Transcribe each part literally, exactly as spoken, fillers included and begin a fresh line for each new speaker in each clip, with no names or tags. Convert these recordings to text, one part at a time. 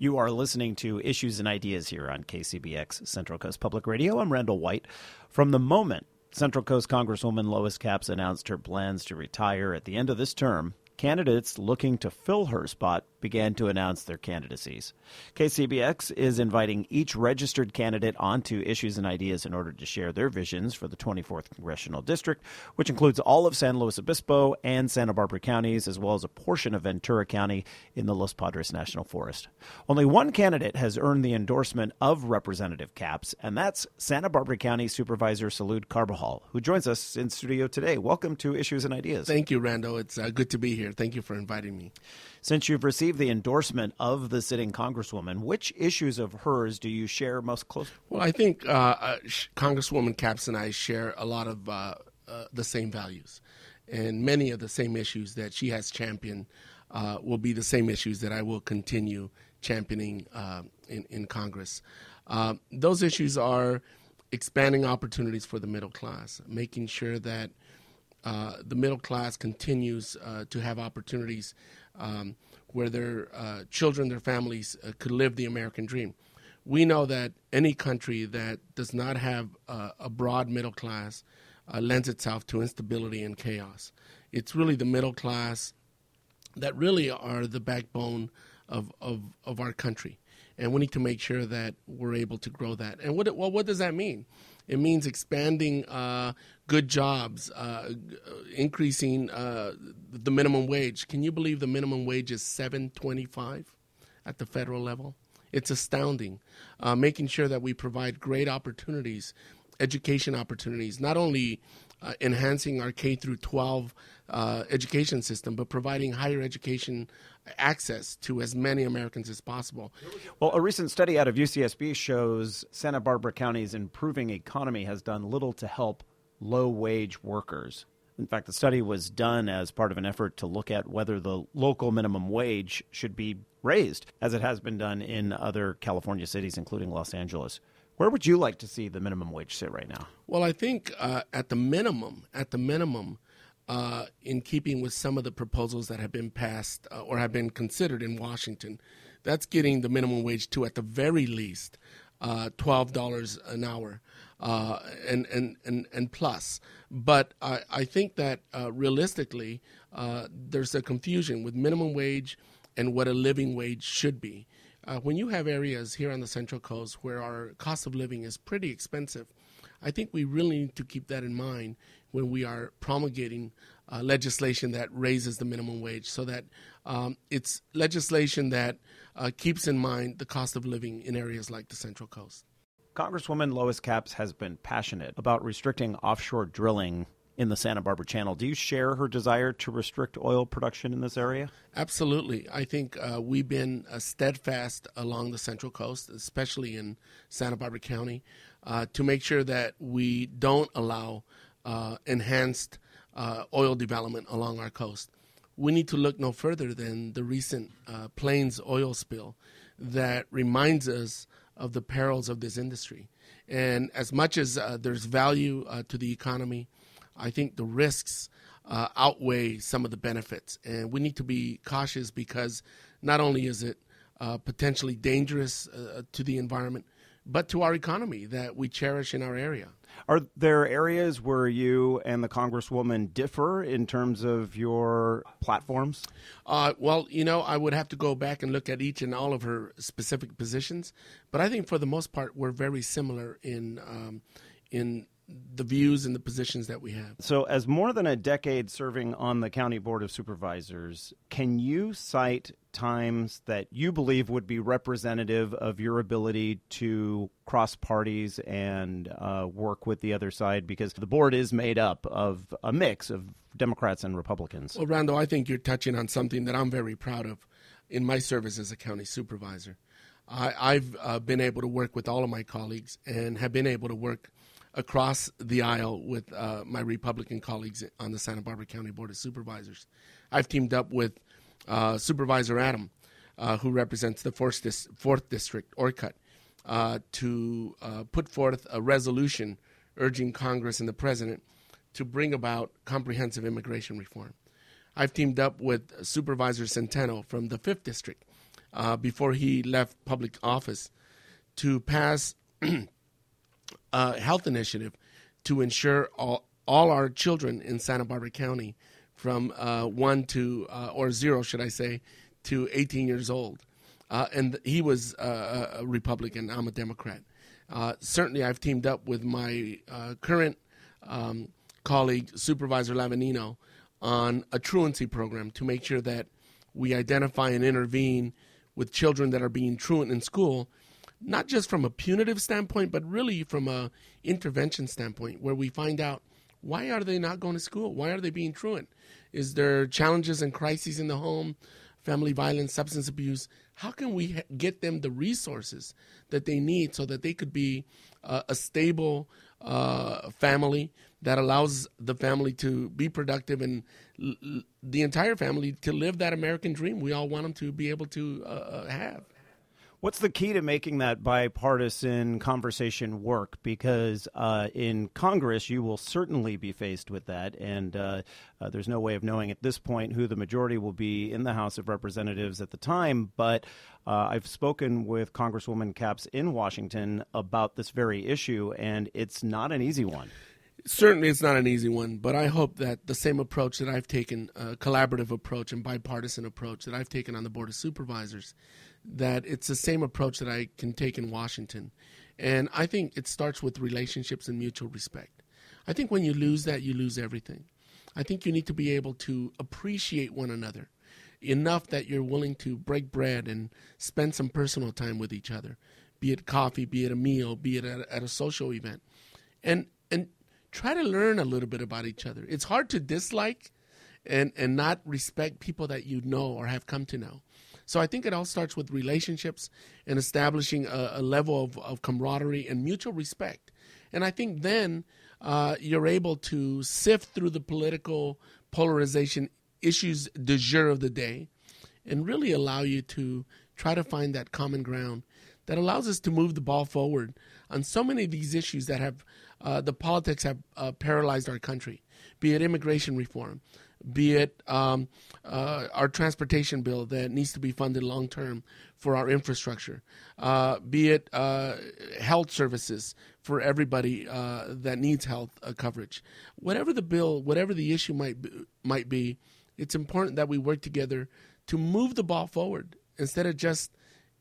You are listening to Issues and Ideas here on K C B X Central Coast Public Radio. I'm Randall White. From the moment Central Coast Congresswoman Lois Capps announced her plans to retire at the end of this term, candidates looking to fill her spot began to announce their candidacies. K C B X is inviting each registered candidate onto Issues and Ideas in order to share their visions for the twenty-fourth Congressional District, which includes all of San Luis Obispo and Santa Barbara counties, as well as a portion of Ventura County in the Los Padres National Forest. Only one candidate has earned the endorsement of Representative Capps, and that's Santa Barbara County Supervisor Salud Carbajal, who joins us in studio today. Welcome to Issues and Ideas.
Thank you, Randall. It's uh, good to be here. Thank you for inviting me.
Since you've received the endorsement of the sitting Congresswoman, which issues of hers do you share most closely?
Well, I think uh, uh, Congresswoman Capps and I share a lot of uh, uh, the same values, and many of the same issues that she has championed uh, will be the same issues that I will continue championing uh, in, in Congress. Uh, those issues are expanding opportunities for the middle class, making sure that uh, the middle class continues uh, to have opportunities Um, where their uh, children, their families uh, could live the American dream. We know that any country that does not have uh, a broad middle class uh, lends itself to instability and chaos. It's really the middle class that really are the backbone of, of, of our country. And we need to make sure that we're able to grow that. And what, well, what does that mean? It means expanding uh, good jobs, uh, increasing uh, the minimum wage. Can you believe the minimum wage is seven twenty-five at the federal level? It's astounding. Uh, making sure that we provide great opportunities, education opportunities, not only uh, enhancing our K through twelve uh, education system, but providing higher education access to as many Americans as possible.
Well, a recent study out of U C S B shows Santa Barbara County's improving economy has done little to help low-wage workers. In fact, the study was done as part of an effort to look at whether the local minimum wage should be raised, as it has been done in other California cities, including Los Angeles. Where would you like to see the minimum wage sit right now?
Well, I think uh, at the minimum, at the minimum, Uh, in keeping with some of the proposals that have been passed uh, or have been considered in Washington, that's getting the minimum wage to, at the very least, uh, twelve dollars an hour uh, and, and, and, and plus. But I, I think that uh, realistically, uh, there's a confusion with minimum wage and what a living wage should be. Uh, when you have areas here on the Central Coast where our cost of living is pretty expensive, I think we really need to keep that in mind when we are promulgating uh, legislation that raises the minimum wage, so that um, it's legislation that uh, keeps in mind the cost of living in areas like the Central Coast.
Congresswoman Lois Capps has been passionate about restricting offshore drilling in the Santa Barbara Channel. Do you share her desire to restrict oil production in this area?
Absolutely. I think uh, we've been uh, steadfast along the Central Coast, especially in Santa Barbara County, uh, to make sure that we don't allow uh, enhanced uh, oil development along our coast. We need to look no further than the recent uh, Plains oil spill that reminds us of the perils of this industry. And as much as uh, there's value uh, to the economy, I think the risks uh, outweigh some of the benefits. And we need to be cautious, because not only is it uh, potentially dangerous uh, to the environment, but to our economy that we cherish in our area.
Are there areas where you and the Congresswoman differ in terms of your platforms?
Uh, well, you know, I would have to go back and look at each and all of her specific positions. But I think for the most part, we're very similar in um, in the views and the positions that we have.
So as more than a decade serving on the County Board of Supervisors, can you cite times that you believe would be representative of your ability to cross parties and uh, work with the other side? Because the board is made up of a mix of Democrats and Republicans.
Well, Randall, I think you're touching on something that I'm very proud of in my service as a county supervisor. I, I've uh, been able to work with all of my colleagues and have been able to work across the aisle with uh, my Republican colleagues on the Santa Barbara County Board of Supervisors. I've teamed up with uh, Supervisor Adam, uh, who represents the fourth, dis- fourth District, Orcutt, uh, to uh, put forth a resolution urging Congress and the President to bring about comprehensive immigration reform. I've teamed up with Supervisor Centeno from the fifth District uh, before he left public office to pass a health initiative to ensure all, all our children in Santa Barbara County from uh, one to, uh, or zero, should I say, to eighteen years old. Uh, and he was uh, a Republican. I'm a Democrat. Uh, certainly, I've teamed up with my uh, current um, colleague, Supervisor Lavanino, on a truancy program to make sure that we identify and intervene with children that are being truant in school, not just from a punitive standpoint, but really from a intervention standpoint, where we find out, why are they not going to school? Why are they being truant? Is there challenges and crises in the home, family violence, substance abuse? How can we ha- get them the resources that they need so that they could be uh, a stable uh, family that allows the family to be productive and l- l- the entire family to live that American dream we all want them to be able to uh, have?
What's the key to making that bipartisan conversation work? Because uh, in Congress, you will certainly be faced with that, and uh, uh, there's no way of knowing at this point who the majority will be in the House of Representatives at the time. But uh, I've spoken with Congresswoman Capps in Washington about this very issue, and it's not an easy one.
Certainly it's not an easy one, but I hope that the same approach that I've taken, a collaborative approach and bipartisan approach that I've taken on the Board of Supervisors, that it's the same approach that I can take in Washington. And I think it starts with relationships and mutual respect. I think when you lose that, you lose everything. I think you need to be able to appreciate one another enough that you're willing to break bread and spend some personal time with each other, be it coffee, be it a meal, be it at, at a social event. And and try to learn a little bit about each other. It's hard to dislike and, and not respect people that you know or have come to know. So I think it all starts with relationships and establishing a, a level of, of camaraderie and mutual respect. And I think then uh, you're able to sift through the political polarization issues du jour of the day and really allow you to try to find that common ground that allows us to move the ball forward on so many of these issues that have uh, the politics have uh, paralyzed our country, be it immigration reform, be it um, uh, our transportation bill that needs to be funded long term for our infrastructure, uh, be it uh, health services for everybody uh, that needs health uh, coverage. Whatever the bill, whatever the issue might be, might be, it's important that we work together to move the ball forward instead of just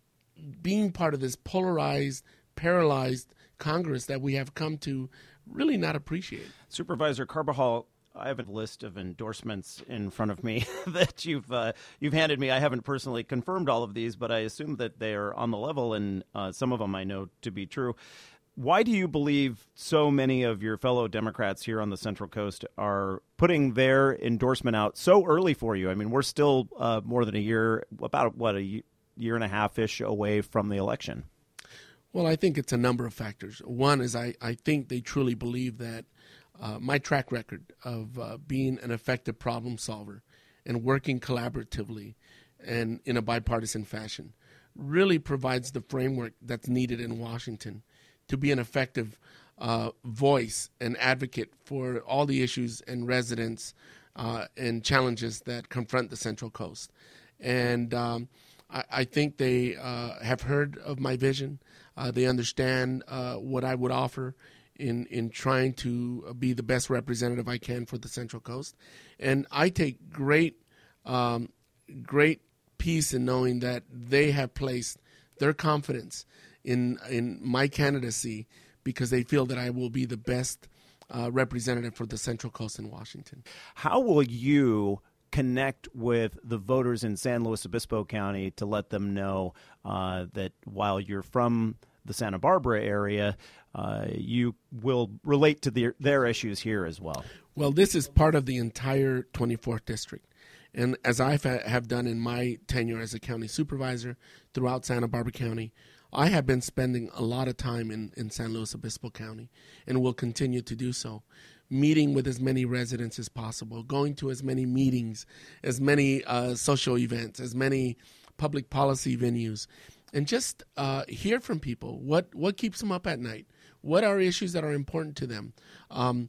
being part of this polarized, paralyzed Congress that we have come to really not appreciate.
Supervisor Carbajal, I have a list of endorsements in front of me that you've uh, you've handed me. I haven't personally confirmed all of these, but I assume that they are on the level, and uh, some of them I know to be true. Why do you believe so many of your fellow Democrats here on the Central Coast are putting their endorsement out so early for you? I mean, we're still uh, more than a year, about, what, a year and a half-ish away from the election.
Well, I think it's a number of factors. One is I, I think they truly believe that uh, my track record of uh, being an effective problem solver and working collaboratively and in a bipartisan fashion really provides the framework that's needed in Washington to be an effective uh, voice and advocate for all the issues and residents uh, and challenges that confront the Central Coast. And um, I, I think they uh, have heard of my vision. Uh, they understand uh, what I would offer in, in trying to be the best representative I can for the Central Coast. And I take great, um, great peace in knowing that they have placed their confidence in in my candidacy because they feel that I will be the best uh, representative for the Central Coast in Washington.
How will you connect with the voters in San Luis Obispo County to let them know uh, that while you're from the Santa Barbara area, uh, you will relate to their, their issues here as well?
Well, this is part of the entire twenty-fourth District. And as I have done in my tenure as a county supervisor throughout Santa Barbara County, I have been spending a lot of time in, in San Luis Obispo County and will continue to do so, meeting with as many residents as possible, going to as many meetings, as many uh, social events, as many public policy venues, and just uh, hear from people what, what keeps them up at night, what are issues that are important to them, um,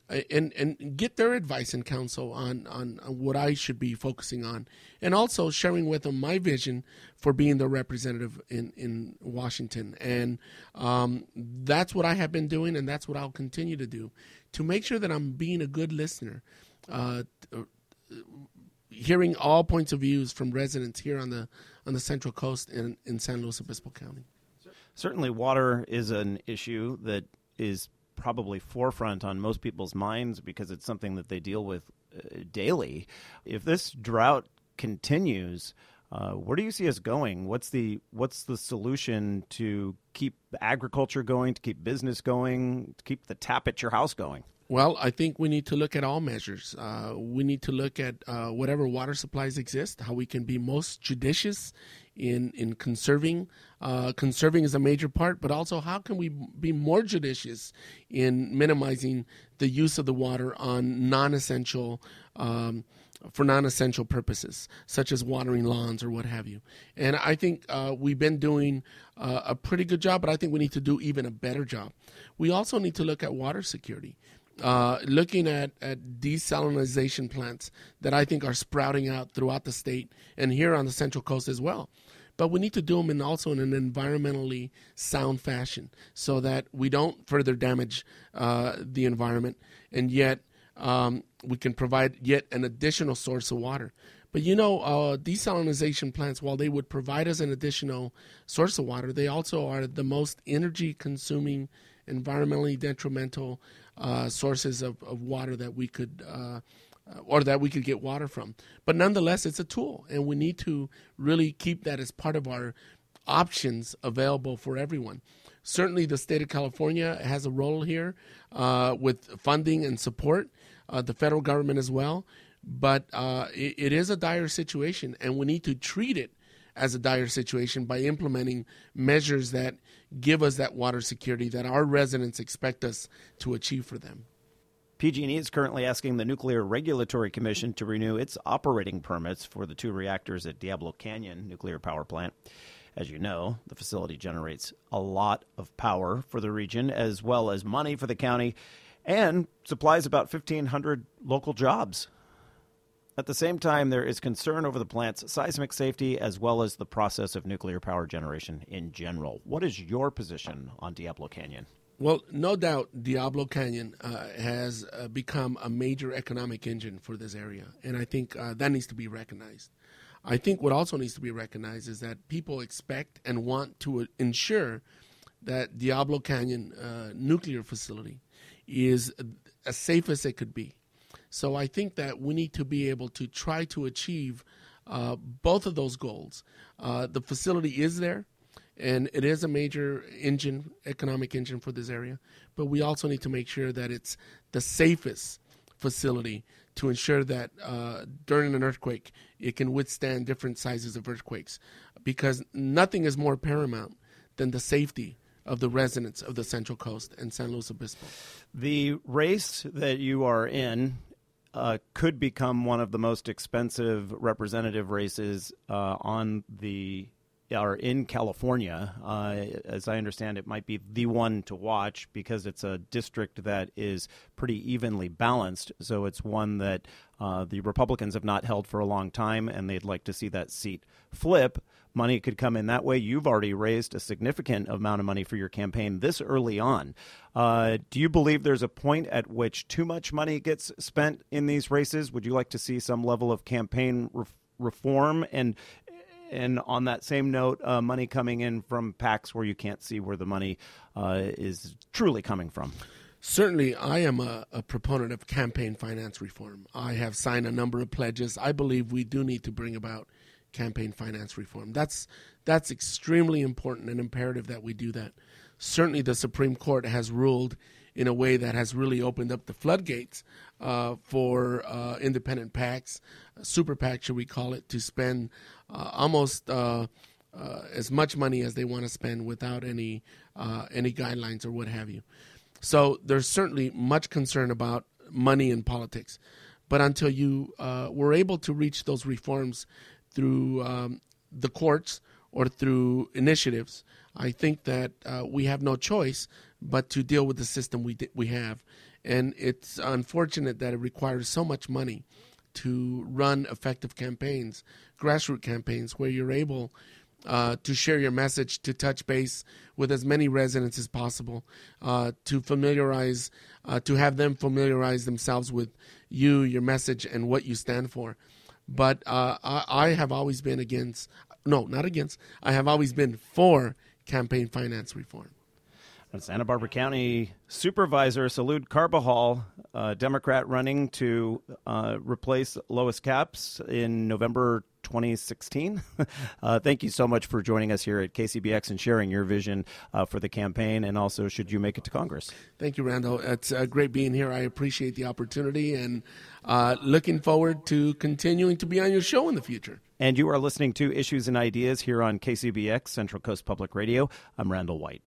and and get their advice and counsel on, on, on what I should be focusing on, and also sharing with them my vision for being the representative in, in Washington. And um, that's what I have been doing, and that's what I'll continue to do, to make sure that I'm being a good listener, uh, hearing all points of views from residents here on the on the Central Coast in, in San Luis Obispo County.
Certainly water is an issue that is probably forefront on most people's minds because it's something that they deal with uh, daily. If this drought continues, uh, where do you see us going? What's the what's the solution to keep agriculture going, to keep business going, to keep the tap at your house going?
Well, I think we need to look at all measures. Uh, we need to look at uh, whatever water supplies exist, how we can be most judicious in in conserving. Uh, conserving is a major part, but also how can we be more judicious in minimizing the use of the water on non-essential um, for non-essential purposes, such as watering lawns or what have you. And I think uh, we've been doing uh, a pretty good job, but I think we need to do even a better job. We also need to look at water security. Uh, looking at, at desalinization plants that I think are sprouting out throughout the state and here on the Central Coast as well. But we need to do them in also in an environmentally sound fashion so that we don't further damage uh, the environment, and yet um, we can provide yet an additional source of water. But, you know, uh, desalinization plants, while they would provide us an additional source of water, they also are the most energy-consuming, environmentally detrimental uh, sources of, of water that we could uh, or that we could get water from. But nonetheless, it's a tool, and we need to really keep that as part of our options available for everyone. Certainly, the state of California has a role here uh, with funding and support, uh, the federal government as well. But uh, it, it is a dire situation, and we need to treat it as a dire situation by implementing measures that give us that water security that our residents expect us to achieve for them.
P G and E is currently asking the Nuclear Regulatory Commission to renew its operating permits for the two reactors at Diablo Canyon Nuclear Power Plant. As you know, the facility generates a lot of power for the region as well as money for the county and supplies about fifteen hundred local jobs. At the same time, there is concern over the plant's seismic safety as well as the process of nuclear power generation in general. What is your position on Diablo Canyon?
Well, no doubt Diablo Canyon uh, has uh, become a major economic engine for this area, and I think uh, that needs to be recognized. I think what also needs to be recognized is that people expect and want to ensure that Diablo Canyon uh, nuclear facility is as safe as it could be. So I think that we need to be able to try to achieve uh, both of those goals. Uh, the facility is there, and it is a major engine, economic engine for this area, but we also need to make sure that it's the safest facility to ensure that uh, during an earthquake, it can withstand different sizes of earthquakes, because nothing is more paramount than the safety of the residents of the Central Coast and San Luis Obispo.
The race that you are in uh, could become one of the most expensive representative races uh, on the are in California. Uh, as I understand, it might be the one to watch because it's a district that is pretty evenly balanced. So it's one that uh, the Republicans have not held for a long time, and they'd like to see that seat flip. Money could come in that way. You've already raised a significant amount of money for your campaign this early on. Uh, do you believe there's a point at which too much money gets spent in these races? Would you like to see some level of campaign re- reform? And And on that same note, uh, money coming in from PACs where you can't see where the money uh, is truly coming from.
Certainly, I am a, a proponent of campaign finance reform. I have signed a number of pledges. I believe we do need to bring about campaign finance reform. That's that's extremely important and imperative that we do that. Certainly, the Supreme Court has ruled in a way that has really opened up the floodgates uh, for uh, independent PACs, super PACs, should we call it, to spend uh, almost uh, uh, as much money as they want to spend without any uh, any guidelines or what have you. So there's certainly much concern about money in politics. But until you uh, were able to reach those reforms through um, the courts or through initiatives, I think that uh, we have no choice but to deal with the system we we have And it's unfortunate that it requires so much money to run effective campaigns, grassroots campaigns, where you're able uh, to share your message, to touch base with as many residents as possible, uh, to familiarize, uh, to have them familiarize themselves with you, your message, and what you stand for. But uh, I, I have always been against, no, not against, I have always been for campaign finance reform.
Santa Barbara County Supervisor Salud Carbajal, a Democrat running to uh, replace Lois Capps in November twenty sixteen. uh, thank you so much for joining us here at K C B X and sharing your vision uh, for the campaign, and also should you make it to Congress.
Thank you, Randall. It's uh, great being here. I appreciate the opportunity, and uh, looking forward to continuing to be on your show in the future.
And you are listening to Issues and Ideas here on K C B X, Central Coast Public Radio. I'm Randall White.